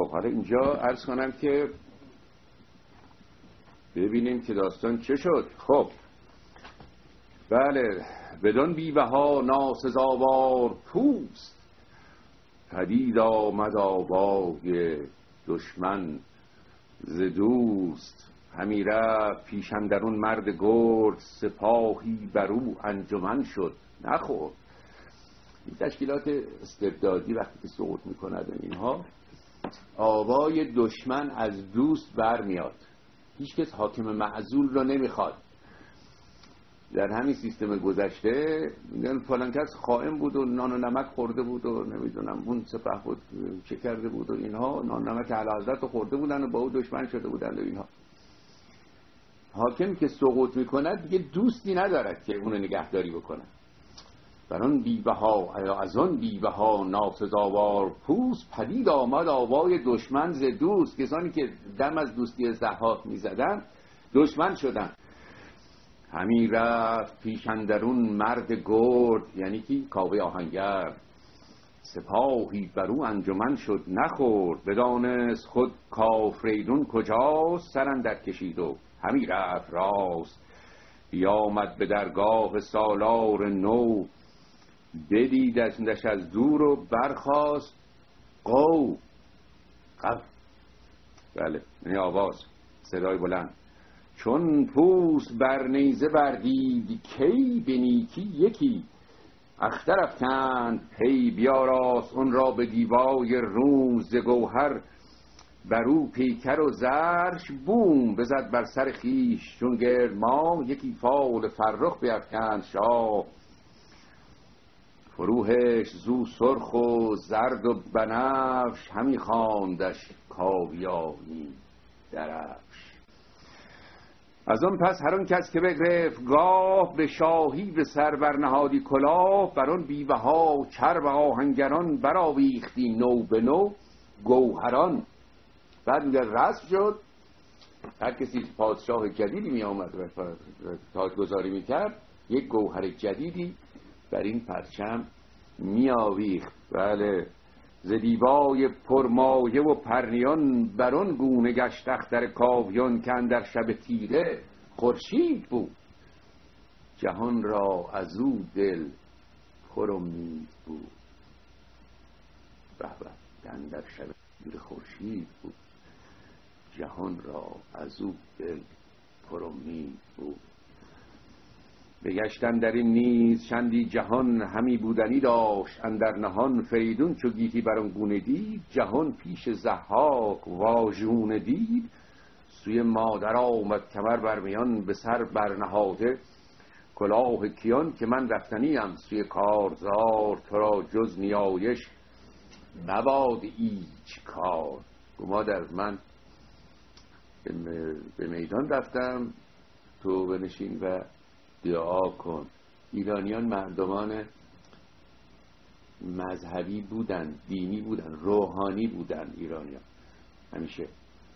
خب حالا اینجا عرض کنم که ببینیم که داستان چه شد. خب بله، بدان بی‌بها ناسزاوار پوست، پدید آمد آوای دشمن ز دوست. همی رفت پیش اندرون مرد گرد، سپاهی بر او انجمن شد نخورد. این تشکیلات استبدادی وقتی که سقوط میکند اینها، آوای دشمن از دوست برمیاد. هیچ کس حاکم معزول رو نمیخواد. در همین سیستم گذشته میگن فلان کس خائن بود و نان و نمک خورده بود و نمیدونم اون سپهبد چه کرده بود و اینها، نان و نمک اعلیحضرت رو خورده بودن و با او دشمن شده بودن و اینها. حاکم که سقوط میکند دیگه دوستی ندارد که اونو نگهداری بکنه. بران بی‌بها از آن بی‌بها ناسزاوار پوست، پدید آمد آوای دشمن ز دوست. کسانی که دم از دوستی ضحاک میزدن دشمن شدن. همی رفت پیش اندرون مرد گرد، یعنی که کاوه آهنگر، سپاهی بر او انجمن شد نخورد. بدانست خود کافریدون کجاست، سر اندر کشید و همی رفت راست. بیامد به درگاه سالار نو، بدیدش از دور و برخاست قو. بله، یعنی آواز، صدای بلند. چون پوست بر نیزه بردید کی، به نیکی یکی اختر افکند پی. بیاراست اون را به دیبای روم، ز گوهر برو پیکر و زرش بوم. بزد بر سر خیش چون گرما، یکی فال فرخ بیفکند شاه. فروهش زو سرخ و زرد و بنفش، همی خواندش کاویانی درفش. از آن پس هر آن کس که بگرفت گاه، به شاهی به سر برنهادی کلاه. بر آن بی‌بها چرب آهنگران، برآویختی نو به نو گوهران. بعد میگه رسم شد، هر کسی پادشاه جدیدی می آمد و تاجگذاری می کرد، یک گوهر جدیدی بر این پرچم می آویخت. بله، ز دیبای پرمایه و پرنیان، بران گونه گشت اختر کاویان. که اندر شب تیره خورشید بود، جهان را از او دل پر امید بود. به به، که اندر شب تیره خورشید بود، جهان را از او دل پر امید بود. بگشتن در این نیز چندی جهان، همی بودنی داشت اندر نهان. فریدون چو گیتی بر آن گونه دید، جهان پیش ضحاک واژونه دید. سوی مادر آمد کمر بر میان، به سر برنهاده کلاه کیان. که من رفتنیم سوی کارزار، تو را جز نیایش نباد ایچ کار. مادر، من به میدان رفتم، تو بنشین و دعا کن. ایرانیان مردمان مذهبی بودن، دینی بودن، روحانی بودن ایرانیان همیشه.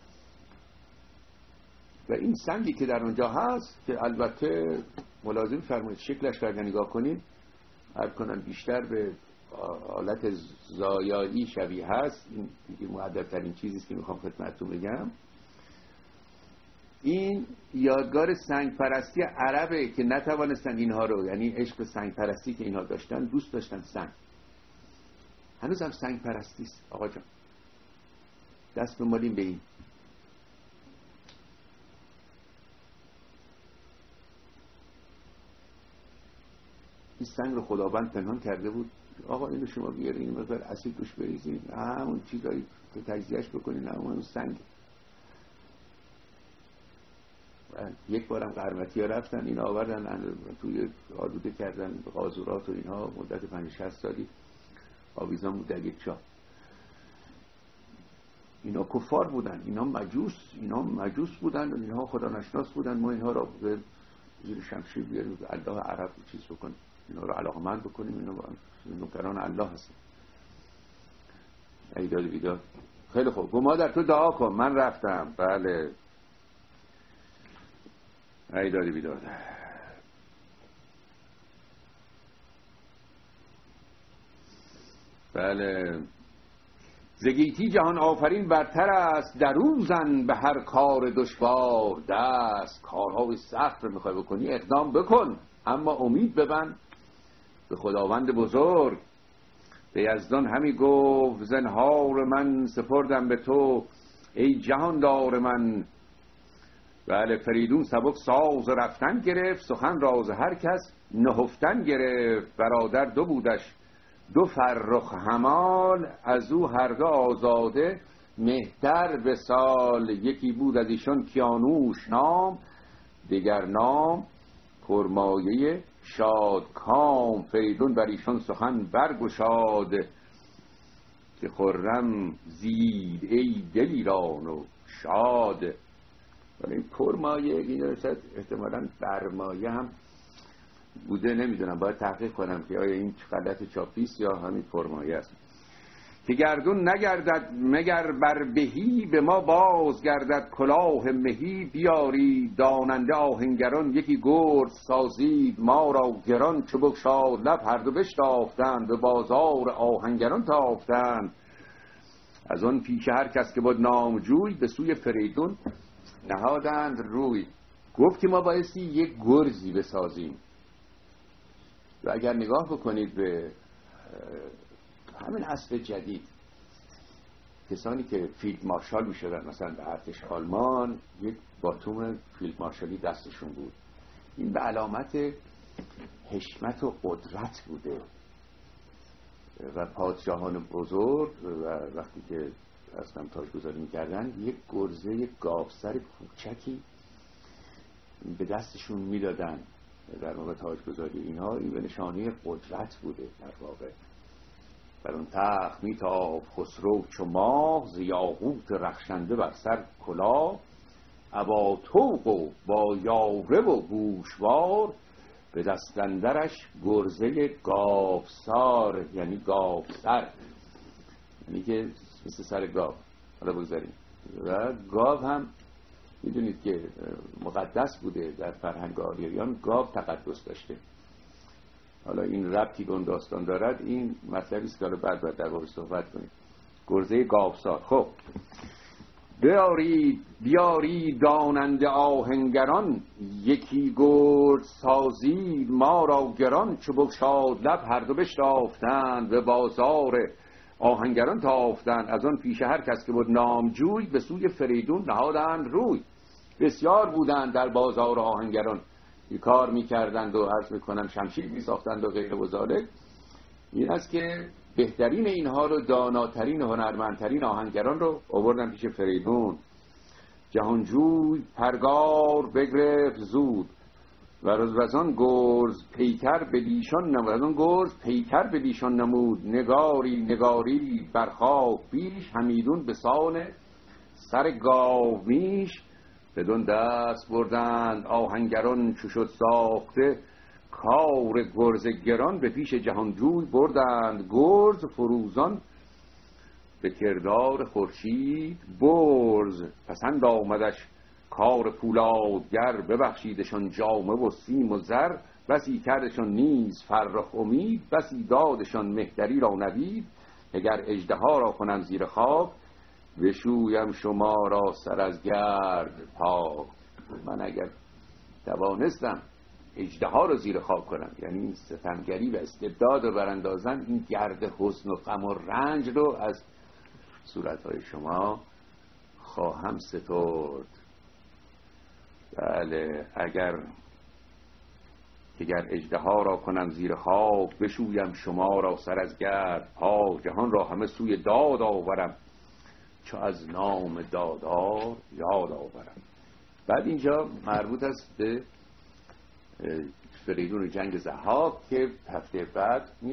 و این سنگی که در اونجا هست که البته ملازم فرمایید شکلش رو نگاه کنید، هر کنن بیشتر به حالت زایایی شبیه هست. این دیگه مؤدب‌ترین چیزیست که میخوام خدمتتون بگم. این یادگار سنگ پرستی عربه که نتوانستن اینها رو، یعنی عشق سنگ پرستی که اینها داشتن، دوست داشتن سنگ. هنوز هم سنگ پرستیست آقا جان. دست بمالیم به این. این سنگ رو خداوند پنهان کرده بود. آقا اینو شما بیارین این مقدار اسید روش بریزین، همون چیزایی که تجزیهش بکنین، همون سنگ. یک بارم قرمطی ها رفتن این آوردن توی آلوده کردن قاذورات و اینها، مدت 5-6 سالی آویزان بود در یک چاه. اینا کفار بودن، اینا مجوس بودن، اینها خدا نشناس بودن. ما اینها را به زیر شمشیر بیاریم به الله عرب چیز بکنیم، اینا را علاقمند بکنیم، اینا نوکران الله هستن. ایداد بیداد. خیلی خوب، گو مادر تو دعا کن، من رفتم. بله، ایداد بیداد. بله، ز گیتی جهان آفرین برتر است، در او زن به هر کار دشوار دست. کارهای سخت رو میخوای بکنی اقدام بکن، اما امید ببند به خداوند بزرگ. به یزدان همی گفت زنهار من سپردم به تو، ای جهاندار من. بله فریدون سبک ساز رفتن گرفت، سخن راز هر کس نهفتن گرفت. برادر دو بودش دو فرخ همال، از او هر دو آزاده مهتر به سال. یکی بود از ایشان کیانوش نام، دیگر نام پرمایه شادکام. فریدون بر ایشان سخن برگشاد، که خرم زید ای دلیران و شاد. ولی این پرمایه این احتمالاً برمایه هم بوده، نمیدونم، باید تحقیق کنم که آیا این غلط چاپیست یا همین پرمایه است. که گردون نگردد مگر بر بهی، به ما باز گردد کلاه مهی. بیاری داننده آهنگران یکی گرز سازید، ما را گران چو بگشاد لب هر دو بشتافتند، به بازار آهنگران تافتند. از آن پیش هر کس که بود نامجوی، به سوی فریدون نهادند روی. گفت که ما بایستی یک گرزی بسازیم. و اگر نگاه بکنید به همین عصر جدید، کسانی که فیلد مارشال می شدن مثلا به ارتش آلمان، یک باتوم فیلد مارشالی دستشون بود. این به علامت حشمت و قدرت بوده. و پادشاهان بزرگ و وقتی که اصلا تاجگذاری می کردن، یک گرزه گاوسر کوچکی به دستشون می دادن در موقع تاجگذاری. اینها این به نشانه قدرت بوده. در واقع بر اون تخت میتاب خسرو چو ماه، ز یاقوت رخشنده بر سر کلاه. ابا طوق و با یاره و گوشوار، به دست اندرش گرزه گاوسار، یعنی گاوسر، یعنی که مثل سر گاو. حالا بگذاریم. و گاو هم میدونید که مقدس بوده در فرهنگ آریایان. گاو تقدس داشته. حالا این ربطی به اون داستان دارد، این مطلبی است که حالا بعد در واقع صحبت کنیم. گرزه گاوسار. خب بیاری داننده آهنگران، یکی گرز سازید ما را گران. چو بگشاد لب هر دو بشتافتند، به بازار آهنگران تافتند. از آن پیش هر کس که بود نامجوی، به سوی فریدون نهادند روی. بسیار بودند در بازار آهنگران، کار میکردند و عرض میکنن شمشیر میساختند و غیر و ذالک. این است که بهترین اینها رو، داناترین و هنرمندترین آهنگران رو آوردن پیش فریدون. جهانجوی پرگار بگرفت زود، و از آن گرز پیکر به دیشان نمود. نگاری بر خاک بیش، همیدون به سان سر گاو میش. بدون دست بردند آهنگران، چو شد ساخته کار گرز گران. به پیش جهانجوی بردند گرز، فروزان به کردار خورشید برز. پسند آمدش کار پولادگر، ببخشیدشان جامه و سیم و زر. بسی کردشان نیز فرخ امید، بسی دادشان مهتری را نوید. اگر اژدها را کنم زیر خاک، بشویم شما را سر از گرد پاک. من اگر توانستم اژدها را زیر خاک کنم، یعنی این ستمگری و استبداد رو براندازم، این گرد حزن و غم و رنج رو از صورتهای شما خواهم سترد. بله اگر اژدها را کنم زیر خاک، بشویم شما را سر از گرد پاک. جهان را همه سوی داد آورم، چو از نام دادار یاد آورم. بعد اینجا مربوط است به فریدون جنگ ضحاک که هفته بعد